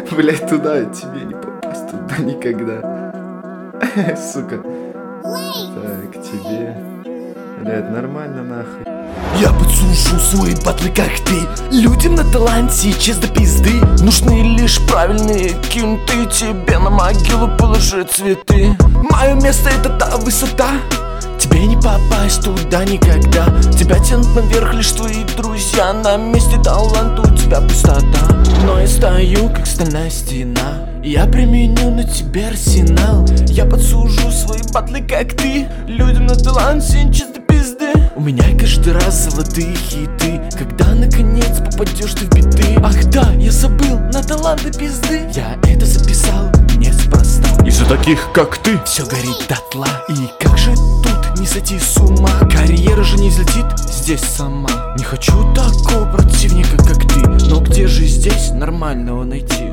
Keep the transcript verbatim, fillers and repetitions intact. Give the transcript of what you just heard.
Блять, туда тебе не попасть, туда никогда. Сука. Так, тебе. Блять, нормально нахуй. Я подсужу свои батлы, как ты. Людям на таланте чисто пизды. Нужны лишь правильные кенты. Тебе на могилу положи цветы. Мое место это та высота. Тебе не попасть туда никогда. Тебя тянут наверх лишь твои друзья. На месте таланта у тебя пустота. Но я стою, как стальная стена. Я применю на тебе арсенал. Я подсужу свои батлы, как ты. Людям на таланте чисто пизды. У меня каждый раз золотые хиты. Когда наконец попадешь ты в биты. Ах да, я забыл, на таланты пизды. Я это записал неспроста. Из-за таких, как ты, все горит дотла. И как же тут не сойти с ума? Карьера же не взлетит здесь сама. Не хочу такого противника, как ты. Но где же здесь нормального найти?